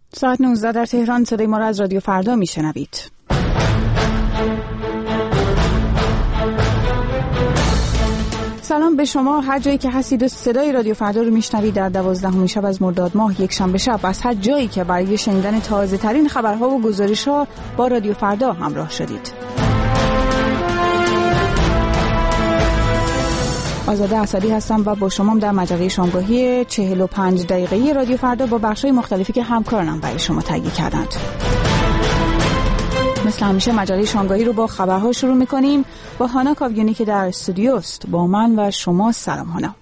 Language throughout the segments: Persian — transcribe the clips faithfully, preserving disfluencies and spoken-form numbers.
ساعت نوزده در تهران. صدای ما را از رادیو فردا میشنوید. سلام به شما هر جایی که هستید و صدای رادیو فردا رو میشنوید. در دوازدهمین شب از مرداد ماه، یک شنبه شب، از هر جایی که برای شنیدن تازه ترین خبرها و گزارش‌ها با رادیو فردا همراه شدید. آزاده اسدی هستم و با شما در مجله شامگاهی چهل و پنج دقیقه‌ای رادیو فردا با بخش‌های مختلفی که همکارانم برای شما تهیه کردند. مثل همیشه مجله شامگاهی رو با خبرها شروع می‌کنیم با هانا کاویانی که در استودیو است. با من و شما. سلام هانا.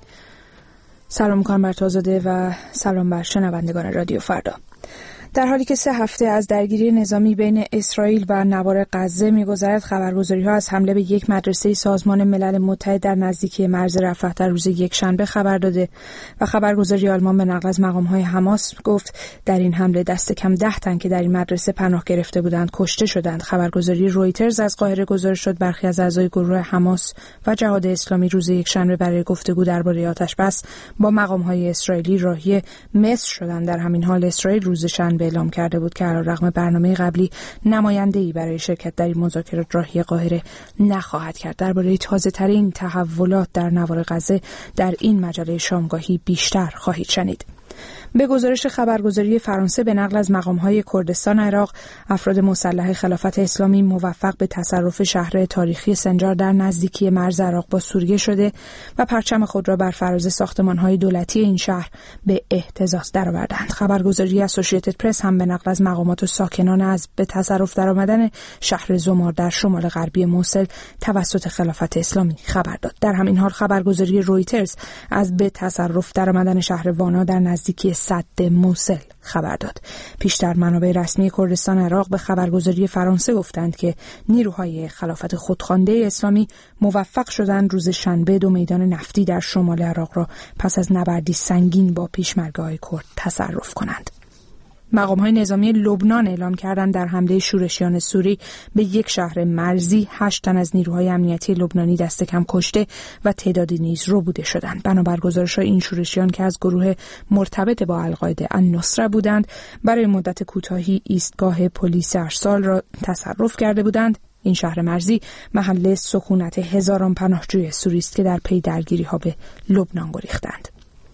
سلام می‌کنم بر تو آزاده و سلام بر شنوندگان رادیو فردا. در حالی که سه هفته از درگیری نظامی بین اسرائیل و نوار غزه می‌گذرد، خبرگزاری‌ها از حمله به یک مدرسه سازمان ملل متحد در نزدیکی مرز رفح در روز یکشنبه خبر داده و خبرگزاری آلمان به نقل از مقام‌های حماس گفت در این حمله دست کم ده تن که در این مدرسه پناه گرفته بودند کشته شدند. خبرگزاری رویترز از قاهره گزارش داد برخی از اعضای گروه حماس و جهاد اسلامی روز یکشنبه برای گفتگو درباره آتش‌بس با مقام‌های اسرائیلی راهی مصر شدند. در همین حال اسرائیل روز شنبه اعلام کرده بود که علیرغم برنامه قبلی نماینده‌ای برای شرکت در این مذاکرات راهی قاهره نخواهد کرد. درباره تازه‌ترین تحولات در نوار غزه در این مجله شامگاهی بیشتر خواهید شنید. به گزارش خبرگزاری فرانسه به نقل از مقام‌های کردستان عراق، افراد مسلح خلافت اسلامی موفق به تصرف شهر تاریخی سنجار در نزدیکی مرز عراق با سوریه شده و پرچم خود را بر فراز ساختمان‌های دولتی این شهر به اهتزاز درآوردند. خبرگزاری اسوسییتد پرس هم به نقل از مقامات و ساکنان از به تصرف درآمدن شهر زمار در شمال غربی موصل توسط خلافت اسلامی خبر داد. در همین حال خبرگزاری رویترز از به تصرف درآمدن شهر وانا در نزدیکی سد موصل خبر داد. پیشتر منابع رسمی کردستان عراق به خبرگزاری فرانسه گفتند که نیروهای خلافت خودخوانده اسلامی موفق شدند روز شنبه دو میدان نفتی در شمال عراق را پس از نبردی سنگین با پیشمرگه‌های کرد تصرف کنند. مقام‌های نظامی لبنان اعلام کردند در حمله شورشیان سوری به یک شهر مرزی هشت تن از نیروهای امنیتی لبنانی دست کم کشته و تعدادی نیز ربوده شدند. بنابر گزارش‌های این شورشیان که از گروه مرتبط با القاعده النصره بودند، برای مدت کوتاهی ایستگاه پلیس ارسال را تصرف کرده بودند. این شهر مرزی محل سکونت هزاران پناهجوی سوری است که در پی درگیری‌ها به لبنان گریختند.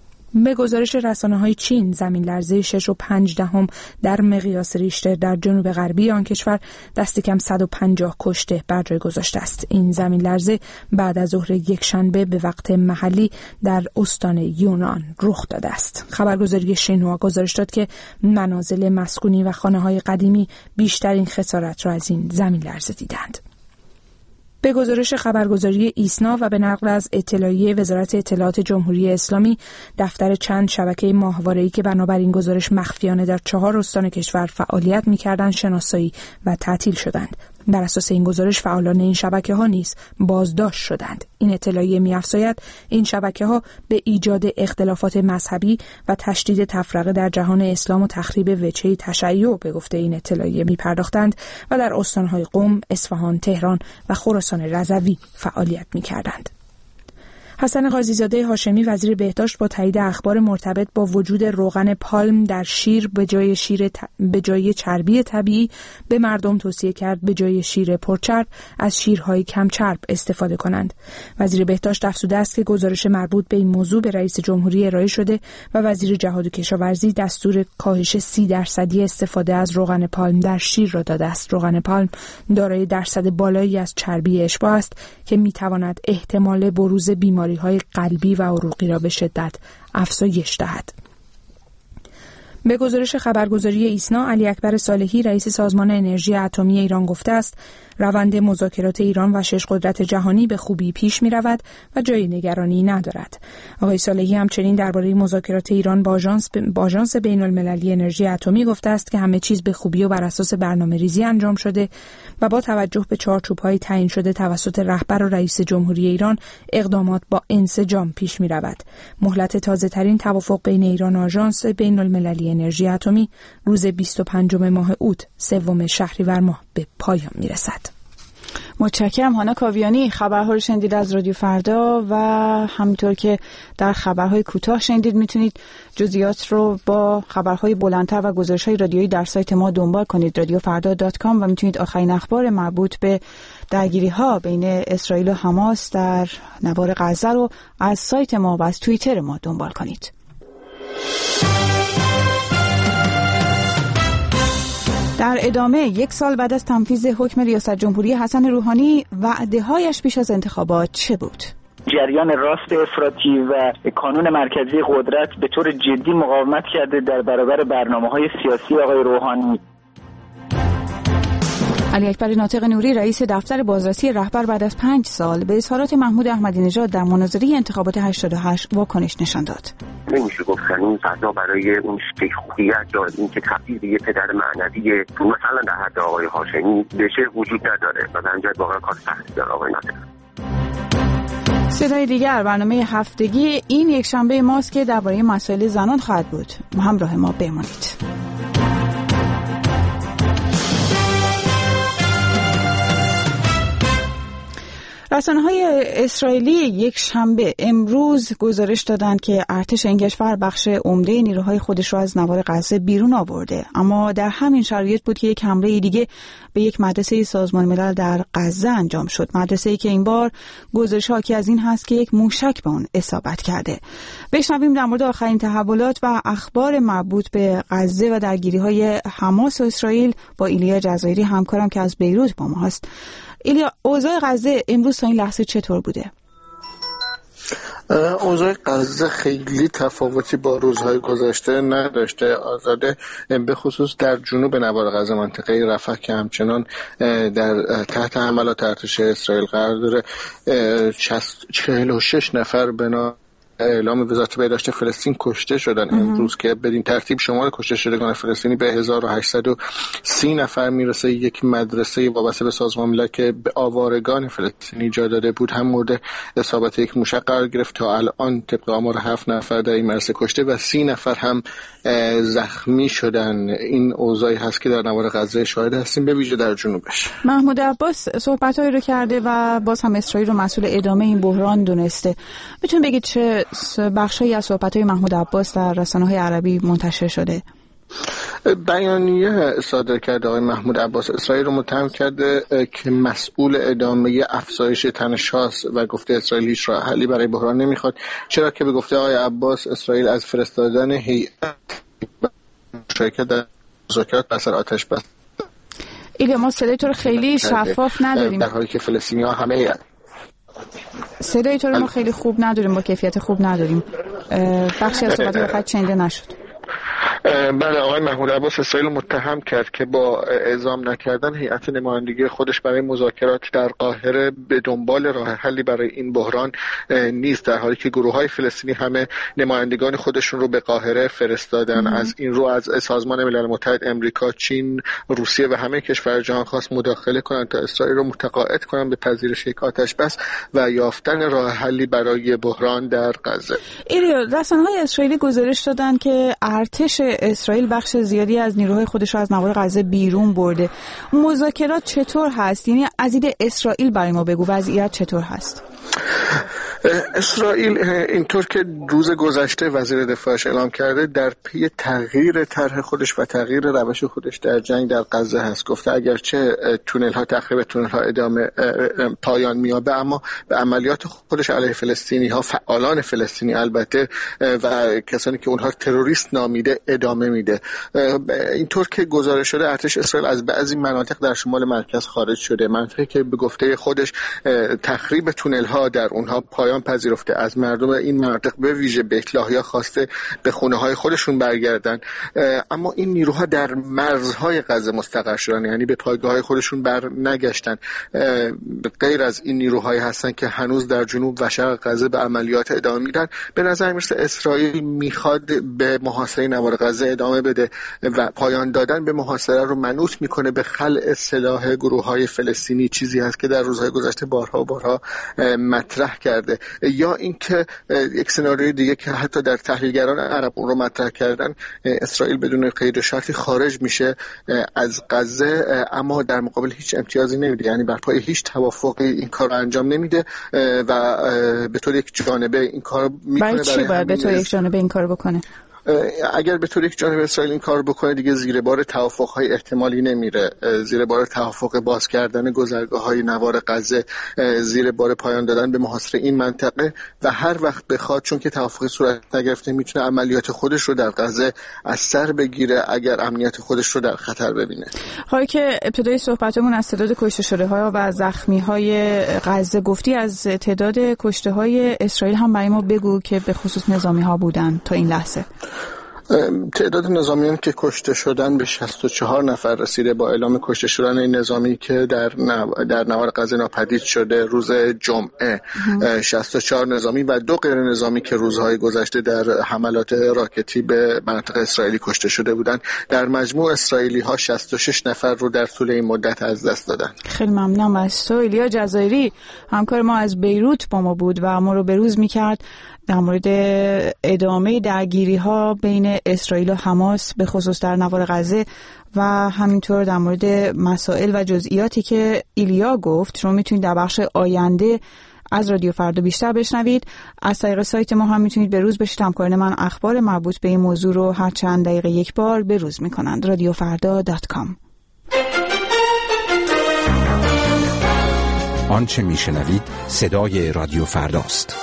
به گزارش رسانه‌های چین، زمین لرزه شش و پنج دهم در مقیاس ریشتر در جنوب غربی آن کشور دست کم صد و پنجاه کشته بر جای گذاشته است. این زمین لرزه بعد از ظهر یکشنبه به وقت محلی در استان یونان رخ داده است. خبرگزاری شینهوا گزارش داد که منازل مسکونی و خانه‌های قدیمی بیشترین خسارت را از این زمین لرزه دیدند. به گزارش خبرگزاری ایسنا و به نقل از اطلاعیه وزارت اطلاعات جمهوری اسلامی، دفتر چند شبکه ماهواره‌ای که بنابراین گزارش مخفیانه در چهار استان کشور فعالیت می‌کردند شناسایی و تعطیل شدند. بر اساس این گزارش فعالان این شبکه‌ها نیز بازداشت شدند. این اطلاعیه می‌افزاید این شبکه‌ها به ایجاد اختلافات مذهبی و تشدید تفرقه در جهان اسلام و تخریب وجهه تشیع به گفته این اطلاعیه می‌پرداختند و در استان‌های قم، اصفهان، تهران و خراسان رضوی فعالیت می‌کردند. حسن قاضی‌زاده هاشمی وزیر بهداشت با تایید اخبار مرتبط با وجود روغن پالم در شیر به جای شیر ت... به جای چربی طبیعی به مردم توصیه کرد به جای شیر پرچرب از شیرهای کم چرب استفاده کنند. وزیر بهداشت افزوده است که گزارش مربوط به این موضوع به رئیس جمهوری ارائه شده و وزیر جهاد و کشاورزی دستور کاهش سی درصدی استفاده از روغن پالم در شیر را داده است. روغن پالم دارای درصد بالایی از چربی اشباع است که میتواند احتمال بروز بیماری های قلبی و عروقی را به شدت افزایش دهد. به گزارش خبرگزاری ایسنا، علی اکبر صالحی رئیس سازمان انرژی اتمی ایران گفته است روند مذاکرات ایران و شش قدرت جهانی به خوبی پیش می رود و جای نگرانی ندارد. آقای صالحی همچنین درباره مذاکرات ایران با آژانس با آژانس بین المللی انرژی اتمی گفته است که همه چیز به خوبی و بر اساس برنامه‌ریزی انجام شده و با توجه به چارچوب‌های تعیین شده توسط رهبر و رئیس جمهوری ایران اقدامات با انسجام پیش می رود. مهلت تازه‌ترین توافق بین ایران و آژانس بین المللی انرژی اتمی روز بیست و پنجم ماه اوت سوم شهریور ماه به پایان می رسد. متشکرم. هانا کاویانی، خبرها رو شنیدید از رادیو فردا و همینطور که در خبرهای کوتاه شنیدید میتونید جزئیات رو با خبرهای بلندتر و گزارش‌های رادیویی در سایت ما دنبال کنید رادیو فردا دات کام و میتونید آخرین اخبار مربوط به درگیری‌ها بین اسرائیل و حماس در نوار غزه رو از سایت ما و از توییتر ما دنبال کنید. در ادامه، یک سال بعد از تنفیذ حکم ریاست جمهوری حسن روحانی، وعده‌هایش پیش از انتخابات چه بود؟ جریان راست افراطی و کانون مرکزی قدرت به طور جدی مقاومت کرده در برابر برنامه‌های سیاسی آقای روحانی. علی اکبر ناطق نوری، رئیس دفتر بازرسی رهبر، بعد از پنج سال به اظهارات محمود احمدی نژاد در مناظره انتخابات هشتاد و هشت واکنش نشان داد. نمیشه گفت این فضا برای اون شیخوخیت یا این که تبدیل به یه پدر معنوی مثلا در حد آقای هاشمی بشه وجود نداره و در جهت واقعا کار سختی داره آقای ناطق. صدای دیگر، برنامه هفتگی این یک شنبه ماست که درباره مسائل زنان خواهد بود. همراه ما بمانید. رسانه‌های اسرائیلی یک شنبه امروز گزارش دادند که ارتش این کشور بخش عمده نیروهای خودش را از نوار غزه بیرون آورده، اما در همین شرایط بود که یک حمله دیگه به یک مدرسه سازمان ملل در غزه انجام شد. مدرسه‌ای که این بار گزارش حاکی از این هست که یک موشک به آن اصابت کرده. بشنویم در مورد آخرین تحولات و اخبار مربوط به غزه و درگیری‌های حماس و اسرائیل با ایلیا جزایری، همکارم که از بیروت با ما هست. ایلیا، اوضاع غزه امروز تا این لحظه چطور بوده؟ اوضاع غزه خیلی تفاوتی با روزهای گذشته نداشته آزاده، به خصوص در جنوب نوار غزه منطقه رفح که همچنان در تحت حملات ارتش اسرائیل قرار داره. چهل و شش نفر بنا اعلام وزارت بهداشت فلسطین کشته شدن امروز که بدین ترتیب شمار کشته شدگان فلسطینی به هزار و هشتصد و سی نفر میرسه. یک مدرسه وابسته به سازمان ملل که به آوارگان فلسطینی جا داده بود هم مورد اصابت یک موشک قرار گرفت. تا الان طبق آمار هفت نفر در این مدرسه کشته و سی نفر هم زخمی شدن. این اوضاعی هست که در نوار غزه شاهد هستیم، به ویژه در جنوبش. محمود عباس صحبت‌هایی رو کرده و باز هم اسرائیل رو مسئول ادامه این بحران دونسته. میتون بگید چه بخشی از صحبت‌های محمود عباس در رسانه‌های عربی منتشر شده؟ بیانیه صادر کرده آقای محمود عباس اسرائیل رو متهم کرده که مسئول ادامه افزایش تنش‌هاست و گفته اسرائیل هیچ راه حلی برای بحران نمیخواد، چرا که به گفته آقای عباس اسرائیل از فرستادن هیئت شرکت در مذاکرات بر سر آتش بس. ایلیا، ما صدای تو رو خیلی شفاف نداریم، در حالی که فلسطینی‌ها همه صدای تو رو ما خیلی خوب نداریم، با کیفیت خوب نداریم. بخشی از صحبت رو فقط شنیده نشد. بله، آقای محمود عباس اسرائیل متهم کرد که با اعزام نکردن هیئت نمایندگی خودش برای مذاکرات در قاهره به دنبال راه حلی برای این بحران نیست، در حالی که گروه‌های فلسطینی همه نمایندگان خودشون رو به قاهره فرستادن. از این رو از سازمان ملل متحد، امریکا، چین، روسیه و همه کشورهای جهان خواست مداخله کنند تا اسرائیل رو متقاعد کنند به پذیرش یک آتش بس و یافتن راه حلی برای بحران در غزه. ایلیا، رسانه‌های اسرائیلی گزارش دادن که ارتش اسرائیل بخش زیادی از نیروهای خودش را از نوار غزه بیرون برده. مذاکرات چطور هست؟ یعنی از دید اسرائیل برای ما بگو وضعیت چطور هست؟ اسرائیل اینطور که روز گذشته وزیر دفاعش اعلام کرده در پی تغییر طرح خودش و تغییر روش خودش در جنگ در غزه هست. گفته اگرچه تونل ها تخریب تونل ها ادامه پایان میابه، اما به عملیات خودش علیه فلسطینی ها، فعالان فلسطینی البته و کسانی که اونها تروریست نامیده، ادامه میده. اینطور که گزارش شده ارتش اسرائیل از بعضی مناطق در شمال مرکز خارج شده، منطقه که به گفته خودش تخریب تونل ها در اونها پایان پذیرفته. از مردم این مناطق به ویژه بیت لاهیا خواسته به خونه های خودشون برگردن، اما این نیروها در مرزهای غزه مستقر شدن، یعنی به پایگاه های خودشون بر نگشتن. غیر از این نیروهایی هستن که هنوز در جنوب و شرق غزه به عملیات ادامه میدن. به نظر میرسه اسرائیل میخواد به محاصره نوار غزه ادامه بده و پایان دادن به محاصره رو منوط میکنه به خلع سلاح گروه های فلسطینی، چیزی هست که در روزهای گذشته بارها و بارها مطرح کرده، یا اینکه یک سناریوی دیگه که حتی در تحلیلگران عرب اون رو مطرح کردن، اسرائیل بدون قید و شرطی خارج میشه از غزه اما در مقابل هیچ امتیازی نمیده، یعنی بر پای هیچ توافقی این کار رو انجام نمیده و به طور یک جانبه این کار میکنه. برای چی باید به طور یک جانبه این کار بکنه؟ اگر به طور یک جانبه اسرائیل این کار بکنه دیگه زیر بار توافق‌های احتمالی نمیره، زیر بار توافق باز کردن گذرگاه‌های نوار غزه، زیر بار پایان دادن به محاصره این منطقه، و هر وقت بخواد چون که توافقی صورت نگرفته میتونه عملیات خودش رو در غزه از سر بگیره اگر امنیت خودش رو در خطر ببینه. حالا که ابتدای صحبتمون از تعداد کشته شده‌ها و زخمی‌های غزه گفتی، از تعداد کشته‌های اسرائیل هم برای ما بگو که به خصوص نظامی‌ها بودن تا این لحظه. تعداد نظامیان که کشته شدن به شصت و چهار نفر رسیده با اعلام کشته شدن این نظامی که در نو... در نوار غزه ناپدید شده روز جمعه. شصت و چهار نظامی و دو غیر نظامی که روزهای گذشته در حملات راکتی به مناطق اسرائیلی کشته شده بودند. در مجموع اسرائیلی ها شصت و شش نفر رو در طول این مدت از دست دادن. خیلی ممنونم از تو. ایلیا جزایری همکار ما از بیروت با ما بود و ما رو بروز می‌کرد در مورد ادامه درگیری‌ها بین اسرائیل و حماس به خصوص در نوار غزه و همینطور در مورد مسائل و جزئیاتی که ایلیا گفت. شما میتونید در بخش آینده از رادیو فردا بیشتر بشنوید. از طریق سایت ما هم میتونید به روز بشید. همکاران من اخبار مربوط به این موضوع رو هر چند دقیقه یک بار به روز میکنند. رادیو فردا دات کام. آنچه میشنوید صدای رادیو فرداست.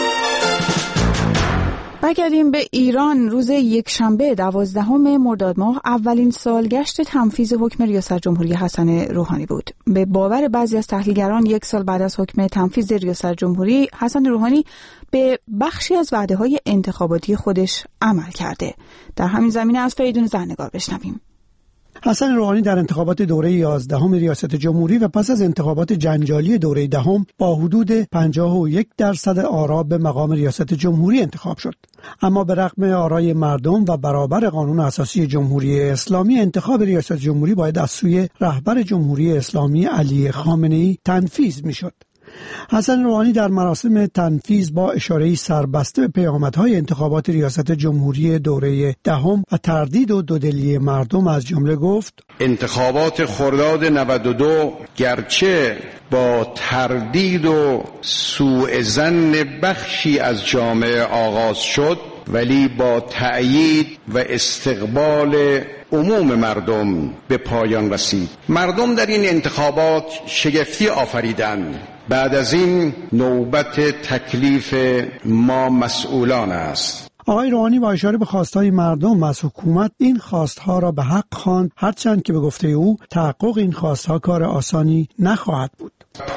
برگردیم به ایران. روز یکشنبه دوازدهم مرداد ماه اولین سالگشت تنفیذ حکم ریاست جمهوری حسن روحانی بود. به باور بعضی از تحلیلگران یک سال بعد از حکم تنفیذ ریاست جمهوری، حسن روحانی به بخشی از وعده‌های انتخاباتی خودش عمل کرده. در همین زمینه از فریدون زرنگار بشنویم. حسن روحانی در انتخابات دوره یازدهم ریاست جمهوری و پس از انتخابات جنجالی دوره دهم با حدود پنجاه و یک درصد آرا به مقام ریاست جمهوری انتخاب شد. اما به رغم آرای مردم و برابر قانون اساسی جمهوری اسلامی، انتخاب ریاست جمهوری باید از سوی رهبر جمهوری اسلامی علی خامنه‌ای تنفیذ می‌شد. حسن روحانی در مراسم تنفیذ با اشاره‌ای سربسته به پیامدهای انتخابات ریاست جمهوری دوره دهم و تردید و دودلی مردم از جمله گفت: انتخابات خرداد نود و دو گرچه با تردید و سوء ظن بخشی از جامعه آغاز شد، ولی با تأیید و استقبال عموم مردم به پایان رسید. مردم در این انتخابات شگفتی آفریدند. بعد از این نوبت تکلیف ما مسئولان است. آقای روحانی با اشاره به خواستهای مردم از حکومت این خواستها را به حق خواند، هرچند که به گفته او تحقق این خواستها کار آسانی نخواهد بود.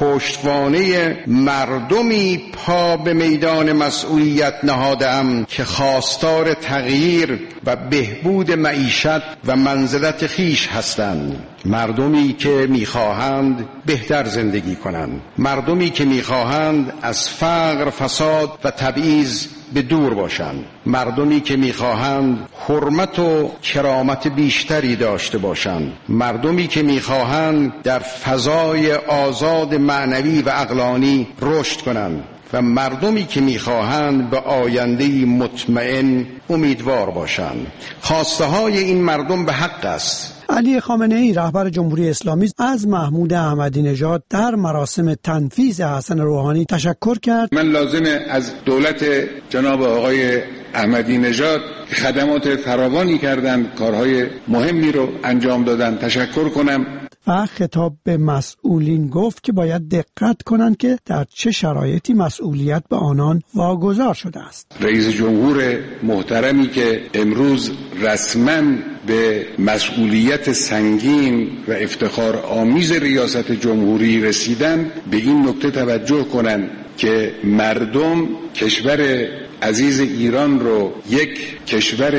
پشتوانه مردمی پا به میدان مسئولیت نهاده‌ام که خواستار تغییر و بهبود معیشت و منزلت خیش هستند. مردمی که می‌خواهند بهتر زندگی کنند، مردمی که می‌خواهند از فقر، فساد و تبعیض به دور باشند، مردمی که می‌خواهند حرمت و کرامت بیشتری داشته باشند، مردمی که می‌خواهند در فضای آزاد معنوی و عقلانی رشد کنند و مردمی که می‌خواهند به آینده‌ای مطمئن امیدوار باشند. خواسته های این مردم به حق است. علی خامنه‌ای رهبر جمهوری اسلامی از محمود احمدی نژاد در مراسم تنفیذ حسن روحانی تشکر کرد. من لازمه از دولت جناب آقای احمدی نژاد که خدمات فراوانی کردند، کارهای مهمی رو انجام دادن، تشکر کنم. و خطاب به مسئولین گفت که باید دقت کنند که در چه شرایطی مسئولیت به آنان واگذار شده است. رئیس جمهور محترمی که امروز رسما به مسئولیت سنگین و افتخار آمیز ریاست جمهوری رسیدن، به این نکته توجه کنند که مردم کشور عزیز ایران رو یک کشور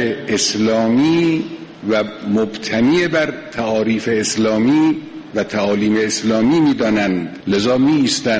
اسلامی و مبتنی بر تعاریف اسلامی و تعالیم اسلامی می‌دانند، لذا می‌ایستند.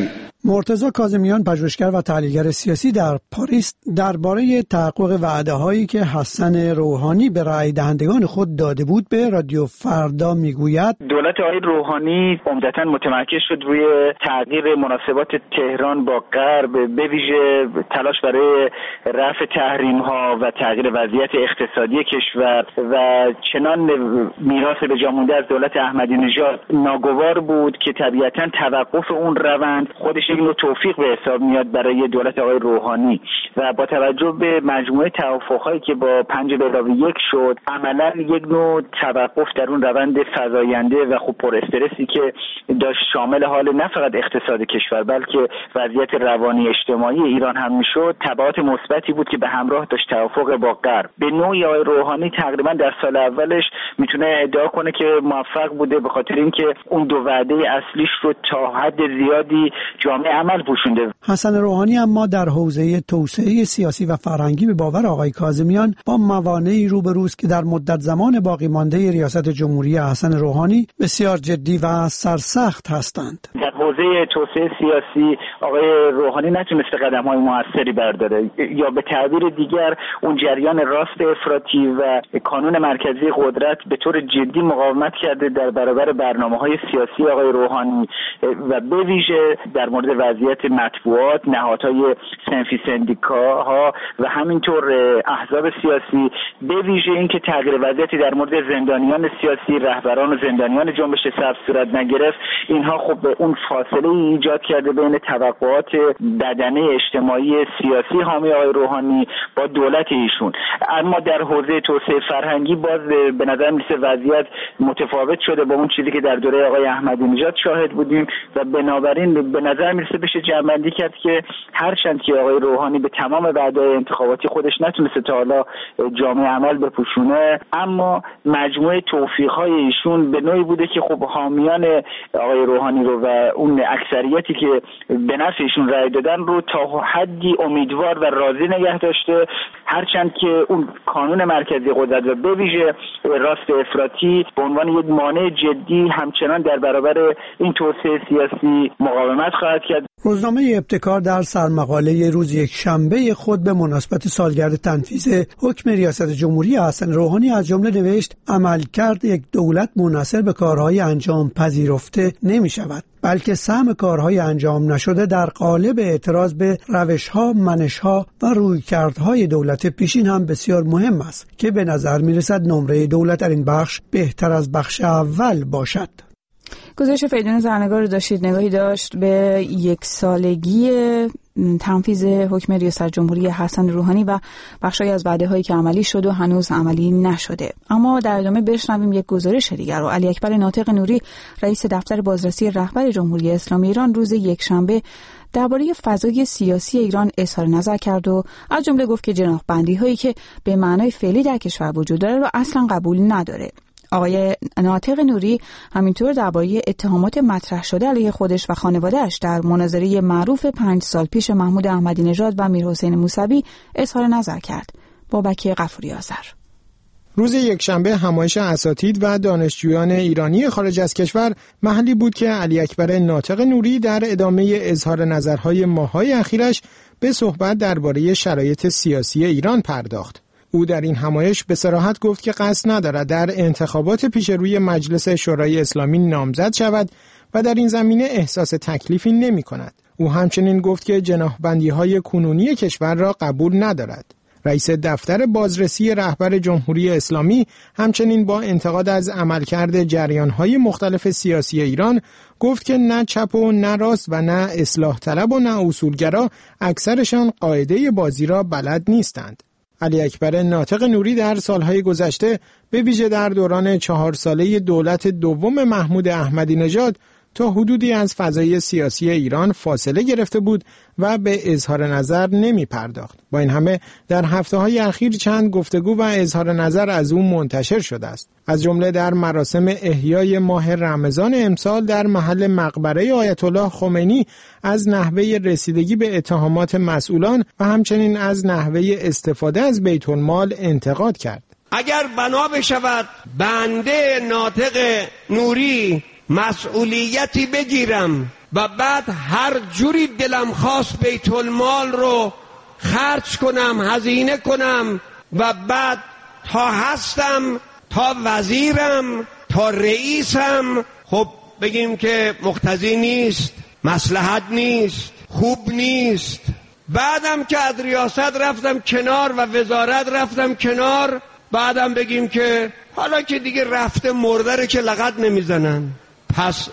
مرتضی کاظمیان، پژوهشگر و تحلیلگر سیاسی در پاریس، درباره تحقق وعده‌هایی که حسن روحانی به رای دهندگان خود داده بود به رادیو فردا میگوید دولت آقای روحانی عمدتاً متمرکز شد روی تغییر مناسبات تهران با غرب، به ویژه تلاش برای رفع تحریم‌ها و تغییر وضعیت اقتصادی کشور و چنان میراث به جا مونده از دولت احمدی نژاد ناگوار بود که طبیعتاً توقف اون روند خودش یک نوع توفیق به حساب میاد برای دولت آقای روحانی و با توجه به مجموعه توافق‌هایی که با پنج به علاوه یک شد، عملاً یک نوع توقف در اون روند فزاینده و خوب پر استرسی که داشت شامل حال نه فقط اقتصاد کشور بلکه وضعیت روانی اجتماعی ایران هم میشد، تبعات مثبتی بود که به همراه داشت توافق با غرب. به نوعی آقای روحانی تقریبا در سال اولش میتونه ادعا کنه که موفق بوده، به خاطر اینکه اون دو وعده اصلیش رو تا حد زیادی جامعه عمل پوشونده. حسن روحانی اما در حوزه توسعه سیاسی و فرهنگی به باور آقای کاظمیان با موانعی روبروست که در مدت زمان باقی مانده ریاست جمهوری حسن روحانی بسیار جدی و سرسخت هستند. در حوزه توسعه سیاسی آقای روحانی نتونسته قدم‌های موثری برداره، یا به تعبیر دیگر اون جریان راست افراطی و کانون مرکزی قدرت به طور جدی مقاومت کرده در برابر برنامه‌های سیاسی آقای روحانی و به ویژه در مورد وضعیت مطبوعات، نهادهای صنفی سندیکاها و همینطور احزاب سیاسی، به ویژه اینکه تغییر وضعیتی در مورد زندانیان سیاسی، رهبران و زندانیان جنبش سبز صورت نگرفت. اینها خب اون فاصله ایجاد کرده بین توقعات بدنه اجتماعی سیاسی حامی آقای روحانی با دولت ایشون. اما در حوزه توسعه فرهنگی باز به نظر میسه وضعیت متفاوت شده با اون چیزی که در دوره آقای احمدی نژاد شاهد بودیم و بنابراین به نظر میرسه بشه جمع‌بندی کرد که هرچند که آقای روحانی به تمام وعده‌های انتخاباتی خودش نتونسته تا حالا جامعه عمل بپوشونه، اما مجموعه توفیق‌های ایشون به نوعی بوده که خب حامیان آقای روحانی رو و اون اکثریتی که به نفع ایشون رأی دادن رو تا حدی امیدوار و راضی نگه داشته، هرچند که اون کانون مرکزی قدرت و به ویژه راست افراطی به عنوان یک مانع جدی همچنان در برابر این توسعه سیاسی مقاومت خواهد کرد. روزنامه ابتکار در سرمقاله روز یکشنبه خود به مناسبت سالگرد تنفیذ حکم ریاست جمهوری حسن روحانی از جمله نوشت عملکرد یک دولت منحصر به کارهای انجام پذیرفته نمی شود، بلکه سهم کارهای انجام نشده در قالب اعتراض به روش‌ها، منش‌ها و رویکردهای دولت پیشین هم بسیار مهم است که به نظر می‌رسد نمره دولت در این بخش بهتر از بخش اول باشد. گزارش فریدون زرنگار رو داشتید. نگاهی داشت به یک سالگی تنفیذ حکم ریاست جمهوری حسن روحانی و بخشی از وعده‌هایی که عملی شد و هنوز عملی نشده. اما در ادامه بشنویم یک گزارش دیگر رو. علی اکبر ناطق نوری، رئیس دفتر بازرسی رهبر جمهوری اسلامی ایران، روز یکشنبه درباره فضای سیاسی ایران اظهار نظر کرد و از جمله گفت که جناح‌بندی هایی که به معنای فعلی در کشور وجود داره رو اصلا قبول نداره. آقای ناطق نوری همینطور درباره اتهامات مطرح شده علیه خودش و خانواده‌اش در مناظره معروف پنج سال پیش محمود احمدی نژاد و میرحسین موسوی اظهار نظر کرد. بابک غفوری آذر. روز یکشنبه همایش اساتید و دانشجویان ایرانی خارج از کشور محلی بود که علی اکبر ناطق نوری در ادامه اظهار نظرهای ماه‌های اخیرش به صحبت درباره شرایط سیاسی ایران پرداخت. او در این همایش به صراحت گفت که قصد ندارد در انتخابات پیش روی مجلس شورای اسلامی نامزد شود و در این زمینه احساس تکلیفی نمی کند. او همچنین گفت که جناح‌بندی‌های کنونی کشور را قبول ندارد. رئیس دفتر بازرسی رهبر جمهوری اسلامی همچنین با انتقاد از عملکرد جریان‌های مختلف سیاسی ایران گفت که نه چپ و نه راست و نه اصلاح طلب و نه اصولگرا اکثرشان قاعده بازی را بلد نیستند. علی اکبر ناطق نوری در سالهای گذشته به ویژه در دوران چهار ساله دولت دوم محمود احمدی نژاد تا حدودی از فضای سیاسی ایران فاصله گرفته بود و به اظهار نظر نمی پرداخت. با این همه در هفته‌های اخیر چند گفتگو و اظهار نظر از او منتشر شده است. از جمله در مراسم احیای ماه رمضان امسال در محل مقبره آیت الله خمینی از نحوه رسیدگی به اتهامات مسئولان و همچنین از نحوه استفاده از بیت المال انتقاد کرد. اگر بنا بشود بنده ناطق نوری مسئولیتی بگیرم و بعد هر جوری دلم خواست بیت المال رو خرج کنم، هزینه کنم و بعد تا هستم، تا وزیرم، تا رئیسم، خب بگیم که مقتضی نیست، مصلحت نیست، خوب نیست. بعدم که از ریاست رفتم کنار و وزارت رفتم کنار، بعدم بگیم که حالا که دیگه رفته مردره که لغت نمیزنن. پس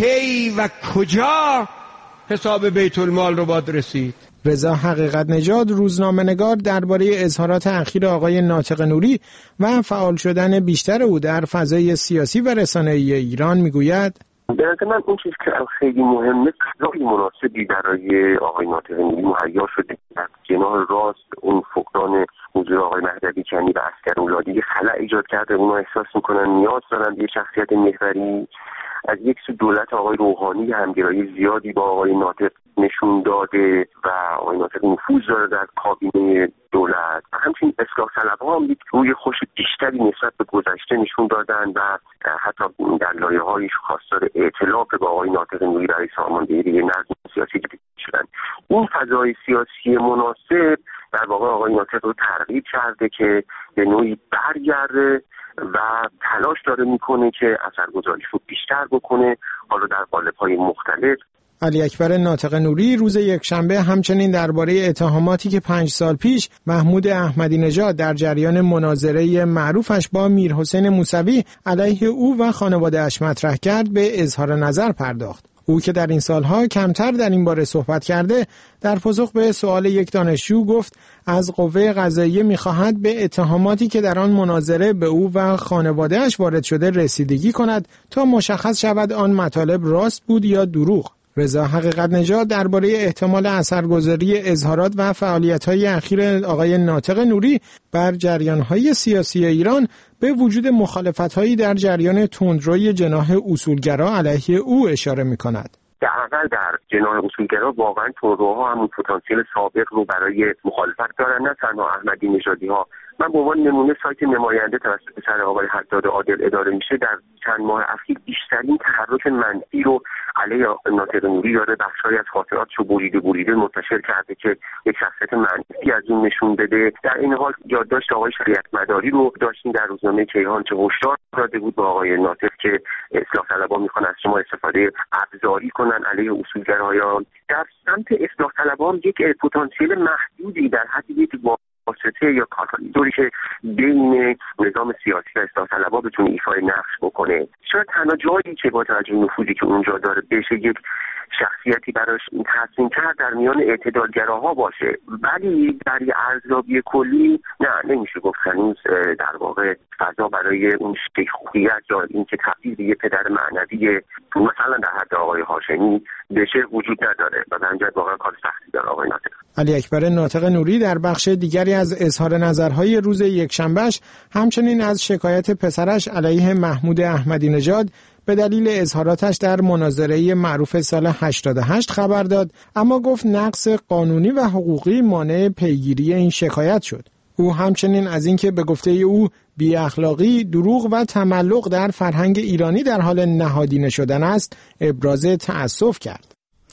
کی و کجا حساب بیت المال رو باید رسید؟ رضا حقیقت نژاد، روزنامه‌نگار، درباره اظهارات اخیر آقای ناطق نوری و فعال شدن بیشتر او در فضای سیاسی و رسانه‌ای ایران میگوید: به نظر من اون چیز که خیلی مهمه، فضای مناسبی برای آقای ناطق نوری مهیا شده. در جناح راست اون فقدان حضور آقای مهدوی کنی و عسکرولادی خلأ ایجاد کرده. اونا احساس میکنن نیاز دارن به شخصیت محوری. از یک سو دولت آقای روحانی همگرایی زیادی با آقای ناطق نشون داده و آقای ناطق نفوذ داره در کابینه دولت. همچنین اصلاح طلبها هم یک روی خوش بیشتری نسبت به گذشته نشون دادن و حتی در لایه‌هایش خواستار ائتلاف با آقای ناطق نوری برای ساماندهی نظم سیاسی شدن. این فضای سیاسی مناسب در واقع آقای ناطق رو ترغیب کرده که به نوعی برگرده و تلاش داره میکنه که اثرگذاریش رو بیشتر بکنه، حالا در قالب‌های مختلف. علی اکبر ناطق نوری روز یکشنبه همچنین درباره اتهاماتی که پنج سال پیش محمود احمدی نژاد در جریان مناظره معروفش با میرحسین موسوی علیه او و خانواده‌اش مطرح کرد به اظهار نظر پرداخت. او که در این سالها کمتر در این باره صحبت کرده، در پاسخ به سوال یک دانشجو گفت از قوه قضاییه می‌خواهد به اتهاماتی که در آن مناظره به او و خانواده‌اش وارد شده رسیدگی کند تا مشخص شود آن مطالب راست بود یا دروغ. رضا حقیقت نژاد درباره احتمال اثرگذاری اظهارات و فعالیت‌های اخیر آقای ناطق نوری بر جریان‌های سیاسی ایران به وجود مخالفت‌هایی در جریان تندروی جناح اصولگرا علیه او اشاره می‌کند. در اول در جناح اصولگرا واقعا تندروها همون پتانسیل سابق رو برای مخالفت دارن، نه تنها احمدی نژادی‌ها. من به عنوان نمونه سایت نماینده توسط پسر آقای حداد عادل اداره میشه، در چند ماه اخیر بیشترین تحرک منفی رو علیه ناطق نوری داره. بخشایی از خاطراتش رو بریده بریده منتشر کرده که یک شخصیت منفی از اون نشون بده. در این حال یادداشت آقای شریعت مداری رو داشتیم در روزنامه کیهان که هشدار داده بود به آقای ناطق که اصلاح طلبها میخوان از شما استفاده ابزاری کنن علیه اصولگرایان. در سمت اصلاح طلبها یک پتانسیل محدودی در حد یک واسطه یا کاتالیزوری که بین نظام سیاسی و اصلاح طلبها بتونه ایفای نقش بکنه. شاید تنها جایی که با توجه به نفوذی که اونجا داره بشه یک شخصیتی براش تصمیم کرد در میان اعتدالگراها باشه، ولی در ارزیابی کلی نه، نمیشه گفت هنوز در واقع فضا برای اون شیخوخیت یا اینکه تبدیل به یه پدر معنوی مثلا در حد آقای هاشمی بشه وجود نداره و در اینجا واقعا کار سختی داره آقای ناطق. علی اکبر ناطق نوری در بخش دیگری از اظهار نظرهای روز یکشنبهش همچنین از شکایت پسرش علیه محمود احمدی نژاد به دلیل اظهاراتش در مناظره معروف سال هشتاد و هشت خبر داد، اما گفت نقص قانونی و حقوقی مانع پیگیری این شکایت شد. او همچنین از اینکه به گفته او بی اخلاقی، دروغ و تملق در فرهنگ ایرانی در حال نهادینه شدن است، ابراز تأسف کرد.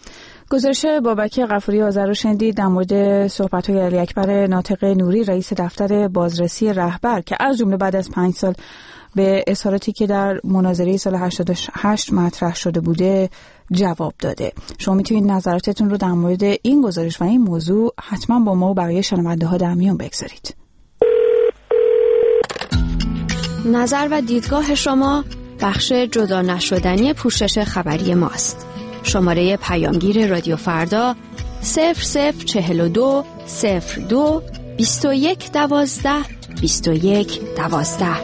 گزارش بابک غفوری آذر رو شنیدید در مورد صحبت‌های علی اکبر ناطق نوری، رئیس دفتر بازرسی رهبر، که از جمله بعد از پنج سال به اظهاراتی که در مناظره سال هشتاد و هشت مطرح شده بوده جواب داده. شما میتونید نظراتتون رو در مورد این گزارش و این موضوع حتما با ما و بقیه شنونده ها در میون بگذارید. نظر و دیدگاه شما بخش جدا نشدنی پوشش خبری ماست. شماره پیامگیر رادیو فردا صفر صفر چهل و دو صفر دو بیست و یک دوازده بیست و یک دوازده.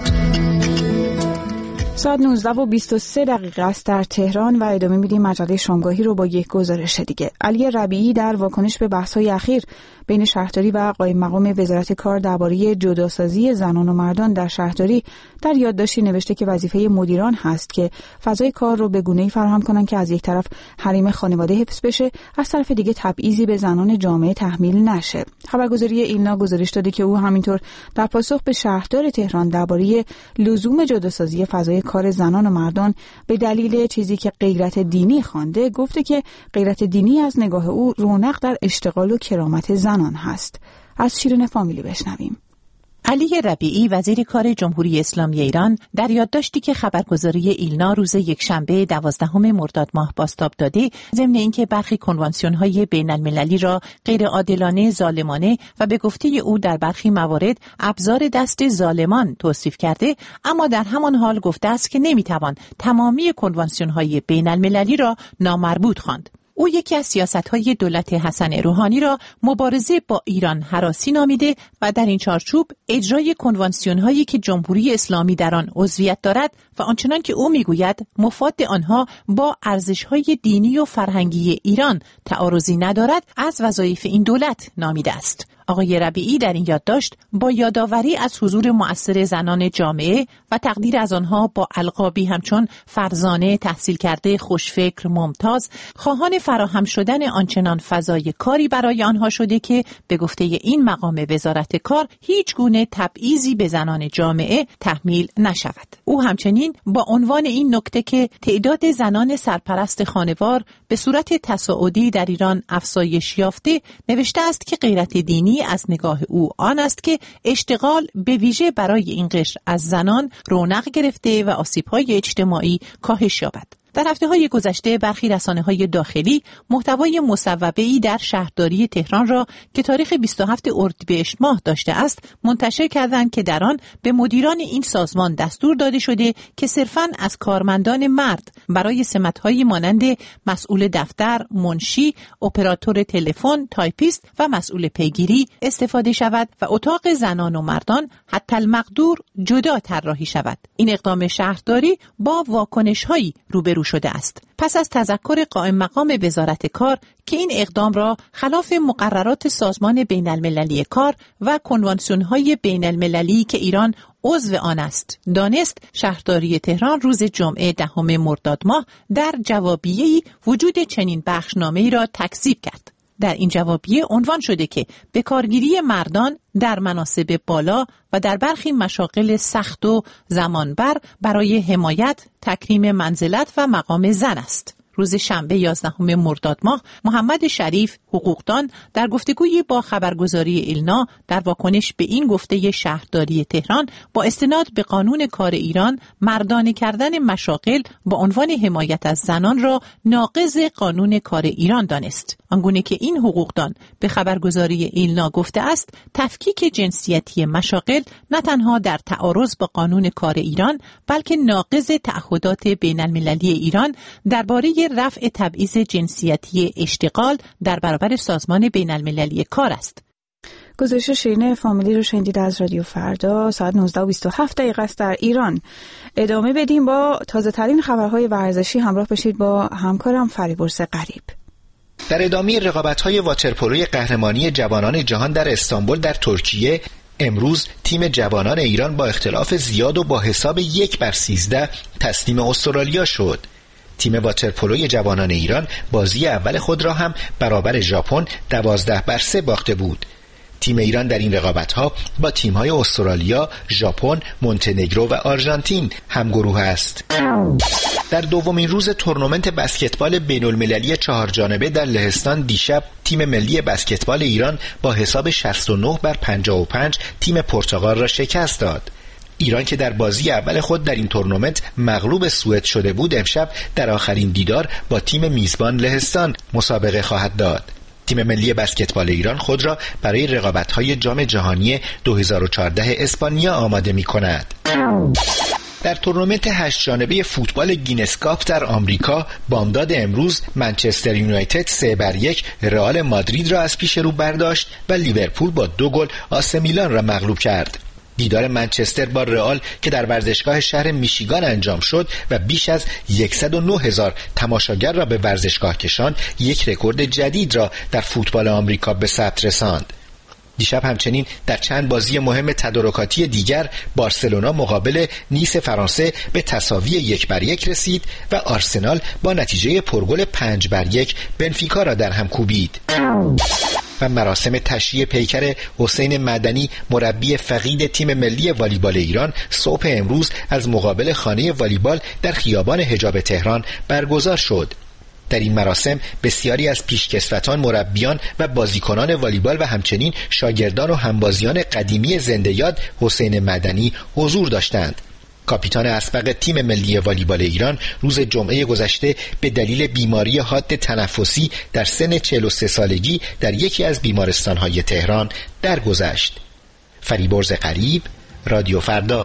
ساعت نوزده و بیست و سه دقیقه است در تهران و ادامه میدیم مجله شامگاهی رو با یک گزارش دیگه. علی ربیعی در واکنش به بحث‌های اخیر بین شهرداری و قائم مقام وزارت کار درباره جداسازی زنان و مردان در شهرداری در یادداشتی نوشته که وظیفه مدیران هست که فضای کار رو به گونه‌ای فراهم کنن که از یک طرف حریم خانواده حفظ بشه، از طرف دیگه تبعیضی به زنان جامعه تحمیل نشه. خبرگزاری ایلنا گزارش داده که او همینطور در پاسخ به شهردار تهران درباره لزوم جداسازی فضای کار زنان و مردان به دلیل چیزی که غیرت دینی خوانده، گفته که غیرت دینی از نگاه او رونق در اشتغال و کرامت زنان هست. از شیرین فامیلی بشنویم. علی ربیعی وزیر کار جمهوری اسلامی ایران در یادداشتی که خبرگزاری ایلنا روز یکشنبه دوازدهم مرداد ماه بازتاب داده، ضمن اینکه برخی کنوانسیون‌های بین‌المللی را غیرعادلانه، ظالمانه و به گفته او در برخی موارد ابزار دست ظالمان توصیف کرده، اما در همان حال گفته است که نمی‌توان تمامی کنوانسیون‌های بین‌المللی را نامربوط خواند. او یکی از سیاست‌های دولت حسن روحانی را مبارزه با ایران هراسی نامیده و در این چارچوب اجرای کنوانسیون‌هایی که جمهوری اسلامی در آن عضویت دارد و آنچنان که او میگوید مفاد آنها با ارزش‌های دینی و فرهنگی ایران تعارضی ندارد، از وظایف این دولت نامیده است. آقای ربیعی در این یادداشت با یادآوری از حضور مؤثر زنان جامعه و تقدیر از آنها با القابی همچون فرزانه، تحصیل کرده، خوشفکر، ممتاز، خواهان فراهم شدن آنچنان فضای کاری برای آنها شده که به گفته این مقام وزارت کار هیچ گونه تبعیضی به زنان جامعه تحمیل نشود. او همچنین با عنوان این نکته که تعداد زنان سرپرست خانوار به صورت تصاعدی در ایران افزایش یافته، نوشته است که غیرت دینی از نگاه او آن است که اشتغال به ویژه برای این قشر از زنان رونق گرفته و آسیب‌های اجتماعی کاهش یابد. در هفته‌های گذشته برخی رسانه‌های داخلی محتوای مصوبه‌ای در شهرداری تهران را که تاریخ بیست و هفتم اردیبهشت ماه داشته است منتشر کردند که در آن به مدیران این سازمان دستور داده شده که صرفاً از کارمندان مرد برای سمت‌هایی مانند مسئول دفتر، منشی، اپراتور تلفن، تایپیست و مسئول پیگیری استفاده شود و اتاق زنان و مردان حتی المقدور جدا طراحی شود. این اقدام شهرداری با واکنش‌هایی روبرو شده است. پس از تذکر قائم مقام وزارت کار که این اقدام را خلاف مقررات سازمان بین المللی کار و کنوانسیون‌های بین المللی که ایران عضو آن است دانست، شهرداری تهران روز جمعه دهم مرداد ماه در جوابیه‌ای وجود چنین بخشنامه‌ای را تکذیب کرد. در این جوابیه عنوان شده که به کارگیری مردان در مناصب بالا و در برخی مشاغل سخت و زمانبر برای حمایت، تکریم منزلت و مقام زن است. روز شنبه یازدهم مرداد ماه محمد شریف حقوقدان در گفتگویی با خبرگزاری ایلنا در واکنش به این گفته شهرداری تهران با استناد به قانون کار ایران مردانه کردن مشاغل با عنوان حمایت از زنان را ناقض قانون کار ایران دانست. آنگونه که این حقوقدان به خبرگزاری ایلنا گفته است تفکیک جنسیتی مشاغل نه تنها در تعارض با قانون کار ایران بلکه ناقض تعهدات بین المللی ایران درباره رفع تبعیض جنسیتی اشتغال در برابر سازمان بین المللی کار است. گزارش شیرین فامیلی رو شنیدید از رادیو فردا. ساعت نوزده و بیست و هفت دقیقه است در ایران. ادامه بدیم با تازه ترین خبرهای ورزشی. همراه بشید با همکارم فریبرز غریب. در ادامه رقابت‌های واترپولوی قهرمانی جوانان جهان در استانبول در ترکیه، امروز تیم جوانان ایران با اختلاف زیاد و با حساب یک بر سیزده تسلیم استرالیا شد. تیم واترپولوی جوانان ایران بازی اول خود را هم برابر ژاپن دوازده بر سه باخته بود. تیم ایران در این رقابت‌ها با تیم‌های استرالیا، ژاپن، مونتنگرو و آرژانتین همگروه است. در دومین روز تورنمنت بسکتبال بین‌المللی چهار جانبه در لهستان دیشب تیم ملی بسکتبال ایران با حساب شصت و نه بر پنجاه و پنج تیم پرتغال را شکست داد. ایران که در بازی اول خود در این تورنمنت مغلوب سوئد شده بود، امشب در آخرین دیدار با تیم میزبان لهستان مسابقه خواهد داد. تیم ملی بسکتبال ایران خود را برای رقابت‌های جام جهانی دو هزار و چهارده اسپانیا آماده می‌کند. در تورنمنت هشت جانبه فوتبال گینس کاپ در آمریکا بامداد امروز منچستر یونایتد سه بر یک رئال مادرید را از پیش رو برداشت و لیورپول با دو گل آسه میلان را مغلوب کرد. دیدار منچستر با رئال که در ورزشگاه شهر میشیگان انجام شد و بیش از صد و نه هزار تماشاگر را به ورزشگاه کشاند، یک رکورد جدید را در فوتبال آمریکا به ثبت رساند. دیشب همچنین در چند بازی مهم تدارکاتی دیگر بارسلونا مقابل نیس فرانسه به تساوی یک بر یک رسید و آرسنال با نتیجه پرگل پنج بر یک بنفیکا را در هم کوبید. و مراسم تشییع پیکر حسین مدنی مربی فقید تیم ملی والیبال ایران صبح امروز از مقابل خانه والیبال در خیابان حجاب تهران برگزار شد. در این مراسم بسیاری از پیشکسوتان، مربیان و بازیکنان والیبال و همچنین شاگردان و همبازیان قدیمی زنده یاد حسین مدنی حضور داشتند. کاپیتان اسبق تیم ملی والیبال ایران روز جمعه گذشته به دلیل بیماری حاد تنفسی در سن چهل و سه سالگی در یکی از بیمارستان‌های تهران درگذشت. فریبرز غریب، رادیو فردا.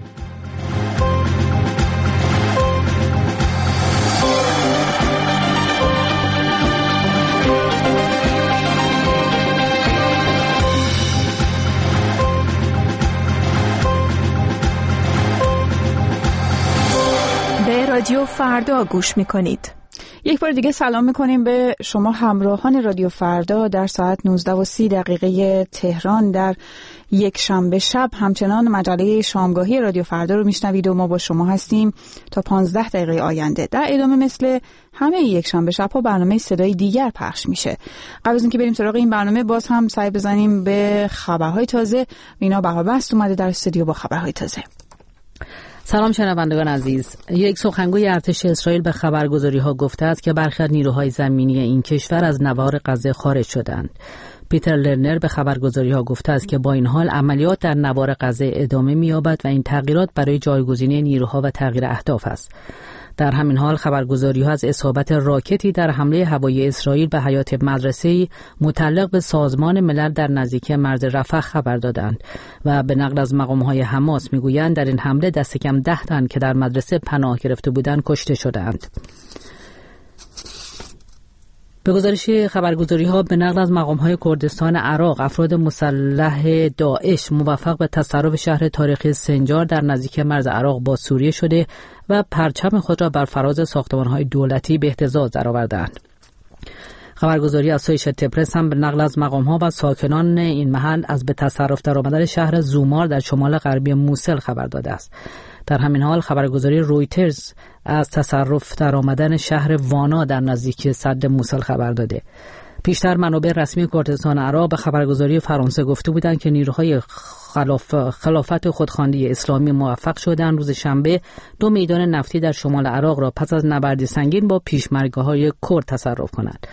رادیو فردا گوش میکنید. یک بار دیگه سلام میکنیم به شما همراهان رادیو فردا در ساعت نوزده و سی دقیقه تهران در یک شنبه شب. همچنان مجله شامگاهی رادیو فردا رو میشنوید و ما با شما هستیم تا پانزده دقیقه آینده. در ادامه مثل همه یک شنبه شب ها برنامه صدای دیگر پخش میشه. قبل از اینکه بریم سراغ این برنامه باز هم سعی بزنیم به خبرهای تازه. اینا بهابست اومده در استودیو با خبرهای تازه. سلام شنوندگان عزیز. یک سخنگوی ارتش اسرائیل به خبرگزاری‌ها گفته است که برخی از نیروهای زمینی این کشور از نوار غزه خارج شدند. پیتر لرنر به خبرگزاری‌ها گفته است که با این حال عملیات در نوار غزه ادامه می‌یابد و این تغییرات برای جایگزینی نیروها و تغییر اهداف است. در همین حال خبرگزاری‌ها از اصابت راکتی در حمله هوایی اسرائیل به حیاط مدرسه‌ای متعلق به سازمان ملل در نزدیکی مرز رفح خبر دادند و به نقل از مقام‌های حماس می‌گویند در این حمله دست کم ده تن که در مدرسه پناه گرفته بودند کشته شدند. به گزارش خبرگزاری‌ها به نقل از مقام‌های کردستان عراق، افراد مسلح داعش موفق به تصرف شهر تاریخی سنجار در نزدیکی مرز عراق با سوریه شده و پرچم خود را بر فراز ساختمان‌های دولتی به اهتزاز درآوردند. خبرگزاری اسوشییتد پرس هم به نقل از مقام‌ها و ساکنان این محل از به تصرف درآمدن شهر زومار در شمال غربی موصل خبر داده است. در همین حال خبرگزاری رویترز از تصرف درآمدن شهر وانا در نزدیکی سد موصل خبر داده. پیشتر منابع رسمی کردستان عراق به خبرگزاری فرانسه گفته بودند که نیروهای خلاف خلافت خودخوانده اسلامی موفق شدند روز شنبه دو میدان نفتی در شمال عراق را پس از نبردی سنگین با پیشمرگه‌های کرد تصرف کنند.